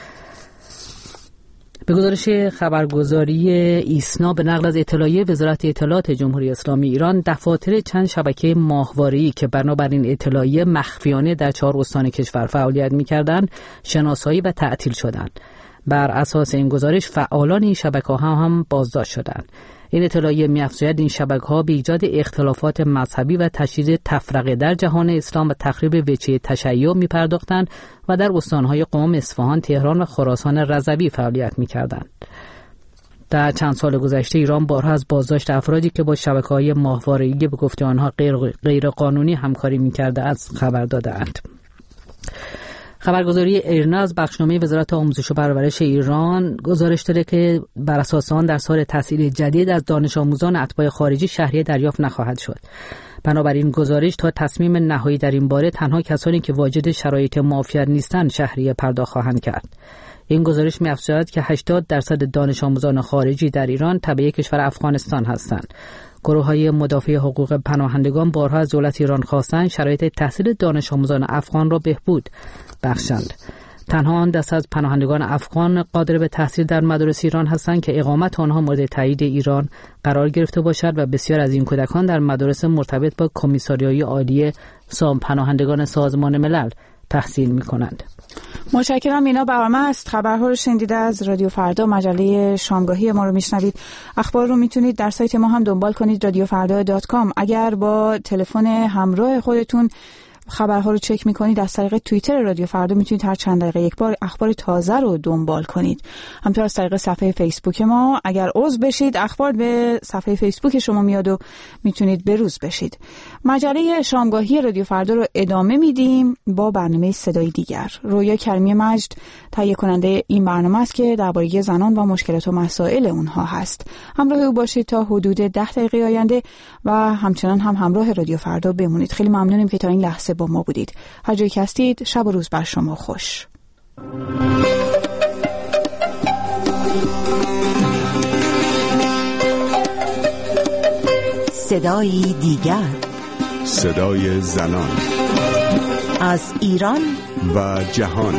به گزارش خبرگزاری ایسنا به نقل از اطلاعیه وزارت اطلاعات جمهوری اسلامی ایران، دفاتر چند شبکه ماهواره‌ای که بنابراین اطلاعیه مخفیانه در چهار استان کشور فعالیت می‌کردند شناسایی و تعطیل شدند. بر اساس این گزارش فعالان این شبکه‌ها هم بازداشت شدند. این اطلاعیه می‌افزاید این شبکه‌ها به ایجاد اختلافات مذهبی و تشدید تفرقه در جهان اسلام و تخریب وجهه تشیع می‌پرداختند و در استان‌های قم، اصفهان، تهران و خراسان رضوی فعالیت می‌کردند. در چند سال گذشته ایران بارها از بازداشت افرادی که با شبکه‌های ماهواره‌ای به گفته آنها غیر غیر قانونی همکاری می‌کرده از خبر داده‌اند. خبرگزاری ایرنا از بخشنامه وزارت آموزش و پرورش ایران گزارش داده که بر اساس آن در سال تحصیلی جدید از دانش آموزان اتباع خارجی شهریه دریافت نخواهد شد. بنابراین گزارش تا تصمیم نهایی در این باره تنها کسانی که واجد شرایط معافیت نیستند شهریه پرداخت خواهند کرد. این گزارش می‌افزاید که هشتاد درصد دانش آموزان خارجی در ایران تبع کشور افغانستان هستند. گروه‌های مدافع حقوق پناهندگان بارها از دولت ایران خواستند شرایط تحصیل دانش آموزان افغان را بهبود بخشند. تنها آن دسته از پناهندگان افغان قادر به تحصیل در مدارس ایران هستند که اقامت آنها مورد تایید ایران قرار گرفته باشد و بسیار از این کودکان در مدارس مرتبط با کمیساریای عالی سام پناهندگان سازمان ملل تحصیل می‌کنند. متشکرم. اینا برنامه است. خبرها رو شنیده از رادیو فردا، مجله شامگاهی ما رو میشنوید. اخبار رو میتونید در سایت ما هم دنبال کنید رادیو فردا دات کام. اگر با تلفن همراه خودتون خبرها رو چک میکنید از طریق توییتر رادیو فردا میتونید هر چند دقیقه یک بار اخبار تازه رو دنبال کنید. همینطور از طریق صفحه فیسبوک ما اگر عضو بشید اخبار به صفحه فیسبوک شما میاد و میتونید بروز بشید. مجله شامگاهی رادیو فردا رو ادامه میدیم با برنامه صدای دیگر. رویا کریمی مجد تهیه کننده این برنامه است که درباره زنان و مشکلات و مسائل اونها هست. همراه او باشید تا حدود ده دقیقه آینده و همچنان هم همراه رادیو فردا بمونید. خیلی ممنونیم که تا این لحظه با ما بودید. هر جایی که هستید شب و روز بر شما خوش. صدایی دیگر، صدای زنان از ایران و جهان.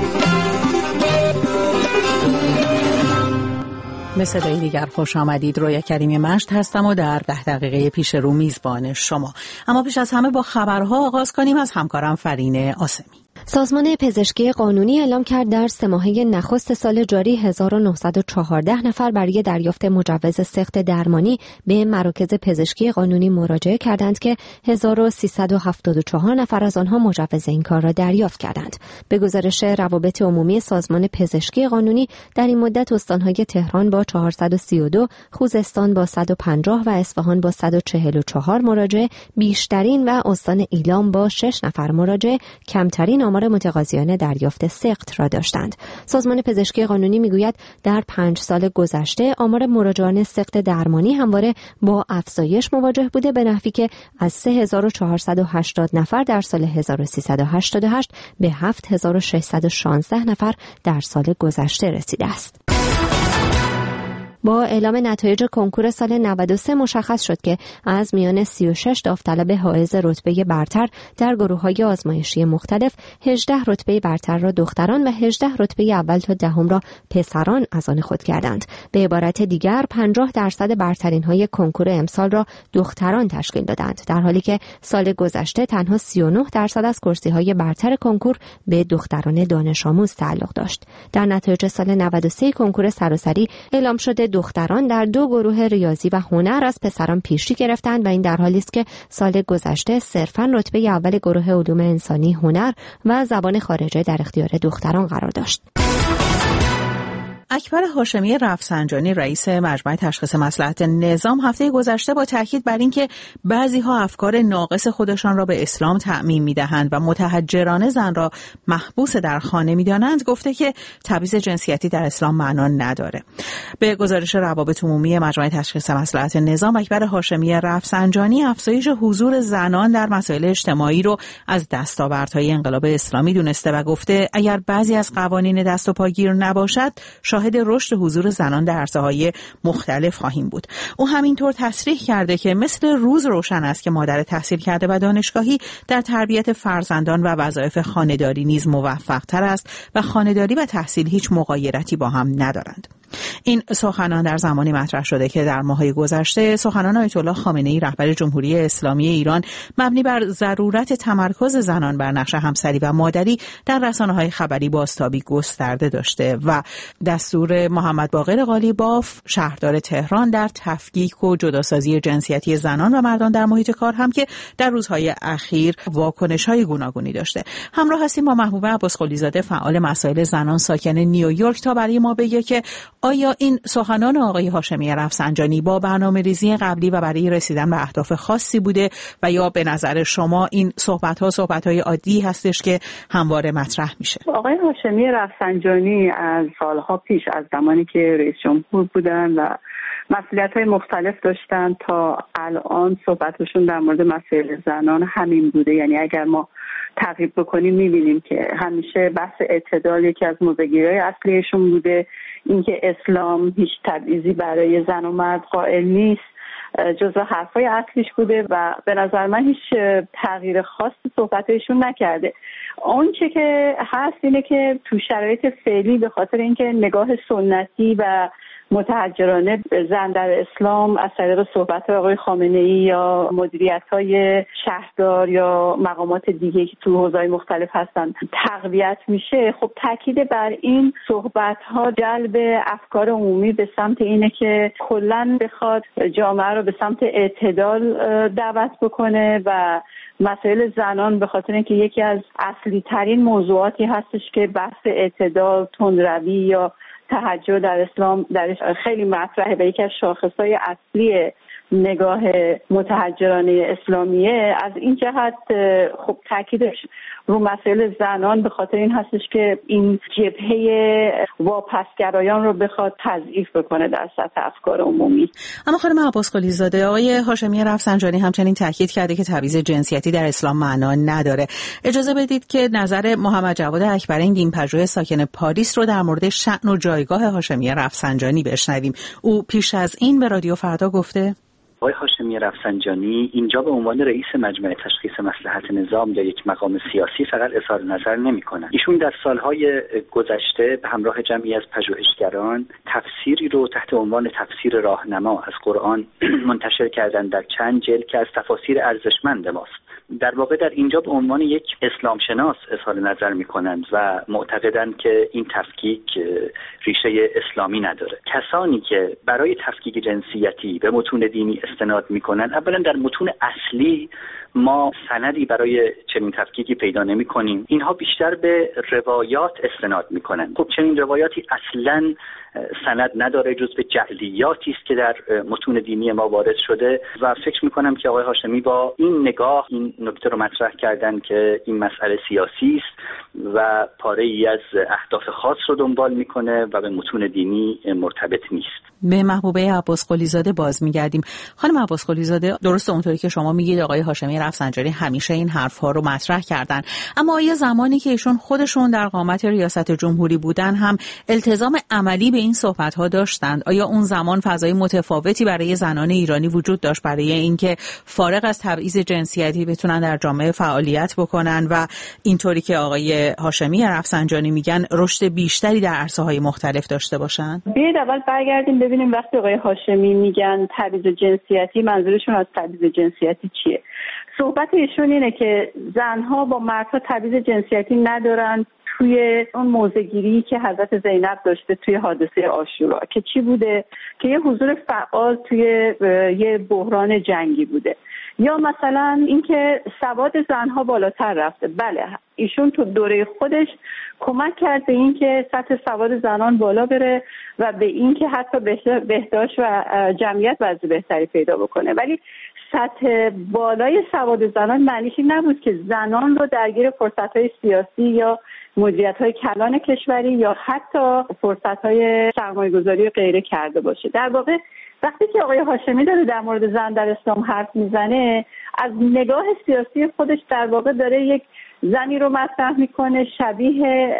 به صدای دیگر خوش آمدید. رویا کریمی مشت هستم و در ده دقیقه پیش رو میزبان شما. اما پیش از همه با خبرها آغاز کنیم از همکارم فرین آسمی. سازمان پزشکی قانونی اعلام کرد در سه ماهه نخست سال جاری هزار و نهصد و چهارده نفر برای دریافت مجوز سخت درمانی به مراکز پزشکی قانونی مراجعه کردند که هزار و سیصد و هفتاد و چهار نفر از آنها مجوز این کار را دریافت کردند. به گزارش روابط عمومی سازمان پزشکی قانونی در این مدت استان‌های تهران با چهارصد و سی و دو، خوزستان با صد و پنجاه و اصفهان با صد و چهل و چهار مراجعه بیشترین و استان ایلام با شش نفر مراجعه کمترین آمار متقاضیان دریافت سقط را داشتند. سازمان پزشکی قانونی میگوید در پنج سال گذشته آمار مراجعان سقط درمانی همواره با افزایش مواجه بوده، به نحوی که از سه هزار و چهارصد و هشتاد نفر در سال هزار و سیصد و هشتاد و هشت به هفت هزار و ششصد و شانزده نفر در سال گذشته رسیده است. با اعلام نتایج کنکور سال نود و سه مشخص شد که از میان سی و شش داوطلب حائز رتبه برتر در گروه‌های آزمایشی مختلف، هجده رتبه برتر را دختران و هجده رتبه اول تا دهم را پسران از آن خود کردند. به عبارت دیگر پنجاه درصد برترین‌های کنکور امسال را دختران تشکیل دادند، در حالی که سال گذشته تنها سی و نه درصد از کرسی‌های برتر کنکور به دختران دانش آموز تعلق داشت. در نتایج سال نود و سه کنکور سراسری اعلام شده دختران در دو گروه ریاضی و هنر از پسران پیشی گرفتند و این در حالی است که سال گذشته صرفاً رتبه اول گروه علوم انسانی، هنر و زبان خارجه در اختیار دختران قرار داشت. اکبر هاشمی رفسنجانی رئیس مجمع تشخیص مصلحت نظام هفته گذشته با تاکید بر اینکه بعضی‌ها افکار ناقص خودشان را به اسلام تعمیم می‌دهند و متحجرانه زن را محبوس در خانه می‌دانند، گفته که تبعیض جنسیتی در اسلام معنا نداره. به گزارش روابط عمومی مجمع تشخیص مصلحت نظام، اکبر هاشمی رفسنجانی افزایش حضور زنان در مسائل اجتماعی رو از دستاوردهای انقلاب اسلامی دونسته و گفته اگر بعضی از قوانین دست و پاگیر نباشد شاهد رشد حضور زنان در عرصه‌های مختلف خواهیم بود. او همینطور تصریح کرده که مثل روز روشن است که مادر تحصیل کرده و دانشگاهی در تربیت فرزندان و وظایف خانه‌داری نیز موفق‌تر است و خانه‌داری و تحصیل هیچ مغایرتی با هم ندارند. این سخنان در زمانی مطرح شده که در ماه‌های گذشته سخنان آیت الله خامنه‌ای رهبر جمهوری اسلامی ایران مبنی بر ضرورت تمرکز زنان بر نقش همسری و مادری در رسانه‌های خبری بازتابی گسترده داشته و دستور محمد باقر قالیباف شهردار تهران در تفکیک و جداسازی جنسیتی زنان و مردان در محیط کار هم که در روزهای اخیر واکنش‌های گوناگونی داشته. همراه هستیم با محبوبه عباسقلی زاده، فعال مسائل زنان ساکن نیویورک، تا برای ما بگه که آیا این سخنان آقای هاشمی رفسنجانی با برنامه‌ریزی قبلی و برای رسیدن به اهداف خاصی بوده و یا به نظر شما این صحبت‌ها صحبت‌های عادی هستش که همواره مطرح میشه؟ آقای هاشمی رفسنجانی از سالها پیش، از زمانی که رئیس جمهور بودن و مسئولیت‌های مختلف داشتن تا الان، صحبتشون در مورد مسائل زنان همین بوده. یعنی اگر ما تعقیب بکنیم می‌بینیم که همیشه بحث اعتدال یکی از موضوع‌های اصلیشون بوده، اینکه اسلام هیچ تبعیضی برای زن و مرد قائل نیست جزو حرفای اصلیش بوده و به نظر من هیچ تغییر خاصی صحبتشون نکرده. اون چه که هست اینه که تو شرایط فعلی به خاطر اینکه نگاه سنتی و متحجرانه زن در اسلام از طریق صحبت‌های آقای خامنه‌ای یا مدیریت‌های شهردار یا مقامات دیگه که تو حوزه‌های مختلف هستن تقویت میشه، خب تاکید بر این صحبت‌ها جلب افکار عمومی به سمت اینه که کلاً بخواد جامعه رو به سمت اعتدال دعوت بکنه و مسائل زنان به خاطر اینکه یکی از اصلی ترین موضوعاتی هستش که بحث اعتدال، تندروی یا تحجر در اسلام درش خیلی مطرحه و یکی از شاخصهای اصلی نگاه متحجرانه اسلامیه. از این جهت خب تاکیدش رو مسائل زنان به خاطر این هستش که این جبهه واپسگرایان رو بخواد تضعیف بکنه در سطح افکار عمومی. اما خانم عباسقلی زاده، آقای هاشمی رفسنجانی همچنین تاکید کرده که تبعیض جنسیتی در اسلام معنا نداره. اجازه بدید که نظر محمد جواد اکبرین دین‌پژوه ساکن پاریس رو در مورد شأن و جایگاه هاشمی رفسنجانی بشنویم. او پیش از این به رادیو فردا گفته: آقای هاشمی رفسنجانی اینجا به عنوان رئیس مجمع تشخیص مصلحت نظام یا یک مقام سیاسی فقط اظهار نظر نمی‌کنند. ایشون در سالهای گذشته به همراه جمعی از پژوهشگران تفسیری رو تحت عنوان تفسیر راهنما از قرآن منتشر کردند در چند جلد که از تفاسیر ارزشمند ماست. در واقع در اینجا به عنوان یک اسلام شناس اظهار نظر می‌کنند و معتقدند که این تفکیک ریشه اسلامی نداره. کسانی که برای تفکیک جنسیتی به متون دینی استناد می‌کنند، اولا در متون اصلی ما سندی برای چنین تفکیکی پیدا نمی‌کنیم. اینها بیشتر به روایات استناد می‌کنند. خب چنین روایاتی اصلاً سند نداره، جز به جعلیاتی است که در متون دینی ما وارد شده و فکر می‌کنم که آقای هاشمی با این نگاه این نکته رو مطرح کردن که این مسئله سیاسی است و پاره‌ای از اهداف خاص رو دنبال می‌کنه و به متون دینی مرتبط نیست. به محبوبه عباس قلی‌زاده باز می‌گردیم. خانم عباس قلی‌زاده، درسته اونطوری که شما میگید آقای هاشمی رفسنجانی همیشه این حرف‌ها رو مطرح کردن، اما آیا زمانی که ایشون خودشون در قامت ریاست جمهوری بودن هم التزام عملی به این صحبت‌ها داشتند؟ آیا اون زمان فضای متفاوتی برای زنان ایرانی وجود داشت برای اینکه فارغ از تبعیض جنسیتی بتونن در جامعه فعالیت بکنن و اینطوری که آقای هاشمی رفسنجانی میگن رشد بیشتری در عرصه‌های مختلف داشته باشن؟ بیاید اول برگردیم ببینیم وقتی آقای هاشمی میگن تبعیض جنسیتی منظورشون از تبعیض جنسیتی چیه؟ صحبت ایشون اینه که زنها با مردها تبعیض جنسیتی ندارن توی اون موضع‌گیری که حضرت زینب داشته توی حادثه عاشورا که چی بوده؟ که یه حضور فعال توی یه بحران جنگی بوده، یا مثلا اینکه سواد زنها بالاتر رفته. بله، ایشون تو دوره خودش کمک کرد به اینکه سطح سواد زنان بالا بره و به اینکه حتی بهداشت و جمعیت وضع بهتری پیدا بکنه، ولی سطح بالای سواد زنان معنیش این نبود که زنان رو درگیر فرصت‌های سیاسی یا مدیریت‌های کلان کشوری یا حتی فرصت‌های سرمایه‌گذاری غیره کرده باشه. در واقع وقتی که آقای هاشمی داره در مورد زن در اسلام حرف میزنه، از نگاه سیاسی خودش در واقع داره یک زنی رو مطرح میکنه شبیه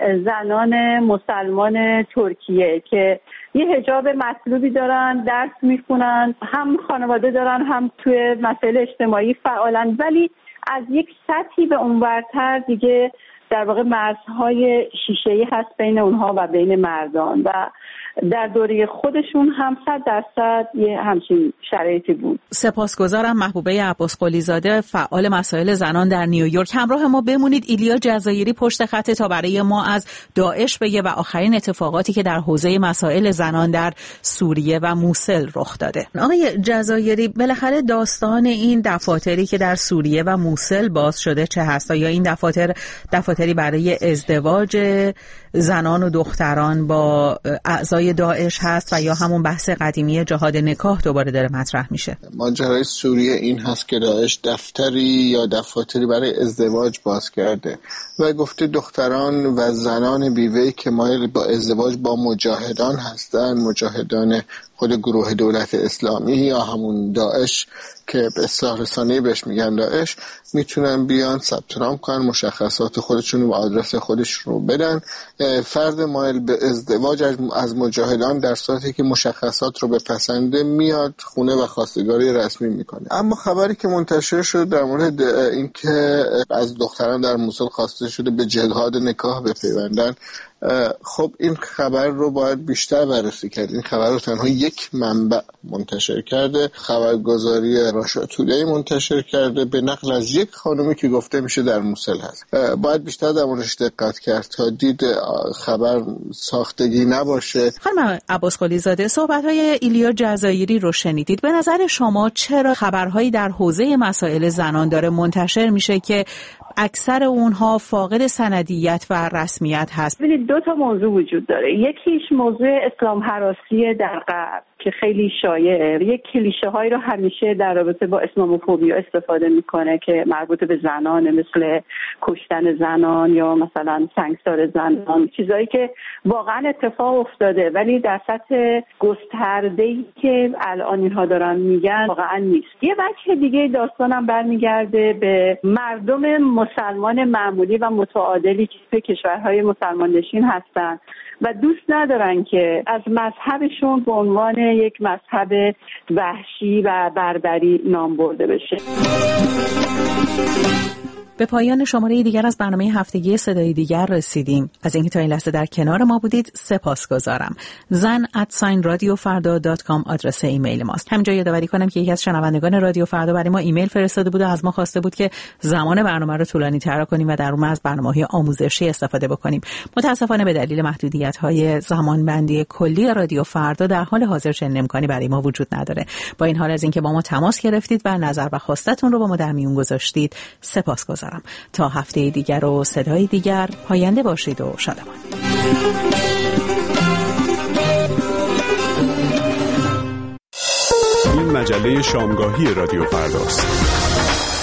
زنان مسلمان ترکیه که یه حجاب مطلوبی دارن، درس میخونن، هم خانواده دارن، هم توی مسائل اجتماعی فعالن، ولی از یک سطحی به اونورتر دیگه در واقع مرزهای شیشه‌ای هست بین اونها و بین مردان و در دوره خودشون هم صد درصد یه همچین شرایطی بود. سپاسگزارم محبوبه عباس قلی‌زاده، فعال مسائل زنان در نیویورک. همراه ما بمونید. ایلیا جزایری پشت خط تا برای ما از داعش بگه و آخرین اتفاقاتی که در حوزه مسائل زنان در سوریه و موصل رخ داده. آقای جزایری، بالاخره داستان این دفاتری که در سوریه و موصل باز شده چه هست؟ یا این دفاتر دفاتری برای ازدواج زنان و دختران با اعضای داعش هست و یا همون بحث قدیمی جهاد نکاح دوباره داره مطرح میشه؟ ماجرای سوریه این هست که داعش دفتری یا دفاتری برای ازدواج باز کرده و گفته دختران و زنان بیوه‌ای که مایل با ازدواج با مجاهدان هستن، مجاهدان خود گروه دولت اسلامی یا همون داعش که به اصطلاح رسانه‌ای بهش میگن داعش، میتونن بیان ثبت نام کنن، مشخصات خودشون و آدرس خودشون رو بدن. فرد مایل به ازدواج از مجاهدان در صورتی که مشخصات رو بپسنده میاد خونه و خواستگاری رسمی میکنه. اما خبری که منتشر شد در مورد اینکه از دختران در موصل خواسته شده به جهاد نکاح بپیوندن، خب این خبر رو باید بیشتر بررسی کرد. این خبر رو تنها یک منبع منتشر کرده، خبرگزاری راشا تودی منتشر کرده به نقل از یک خانومی که گفته میشه در موصل هست. باید بیشتر در موردش دقت کرد تا دید خبر ساختگی نباشه. خانم عباس قلی‌زاده، صحبت‌های ایلیا جزایری رو شنیدید. به نظر شما چرا خبرهایی در حوزه مسائل زنان داره منتشر میشه که اکثر اونها فاقد سندیت و رسمیت هست؟ ببینید دو تا موضوع وجود داره. یکیش موضوع اسلام هراسی در غرب که خیلی شایعه، یک کلیشه هایی رو همیشه در رابطه با اسلاموفوبیا استفاده میکنه که مربوط به زنان، مثل کشتن زنان یا مثلا سنگسار زنان، چیزایی که واقعا اتفاق افتاده ولی در سطح گسترده‌ای که الان اینها دارن میگن واقعا نیست. یه بچه دیگه داستانم برمیگرده به مردم مسلمان معمولی و متعادلی که به کشورهای مسلمان نشین هستن و دوست ندارن که از مذهبشون به عنوان یک مذهب وحشی و بربری نام برده بشه. به پایان شماره دیگر از برنامه هفتگی صدای دیگر رسیدیم. از اینکه تا این لحظه در کنار ما بودید سپاسگزارم. زن ات ساین رادیو فردا دات کام آدرس ایمیل ماست. همینجا یادآوری کنم که یکی از شنوندگان رادیو فردا برای ما ایمیل فرستاده بود و از ما خواسته بود که زمان برنامه رو طولانی‌تر کنیم و در اون از برنامه‌های آموزشی استفاده بکنیم. متأسفانه به دلیل محدودیت‌های زمانبندی کلی رادیو فردا در حال حاضر چنین امکانی برای ما وجود نداره. با این حال از اینکه با ما تماس گرفتید و نظر و خواستتون رو با ما در میون گذاشتید سپاسگزارم. تا هفته دیگر و صدای دیگر پاینده باشید و شادمان. این مجله شامگاهی رادیو فرداست.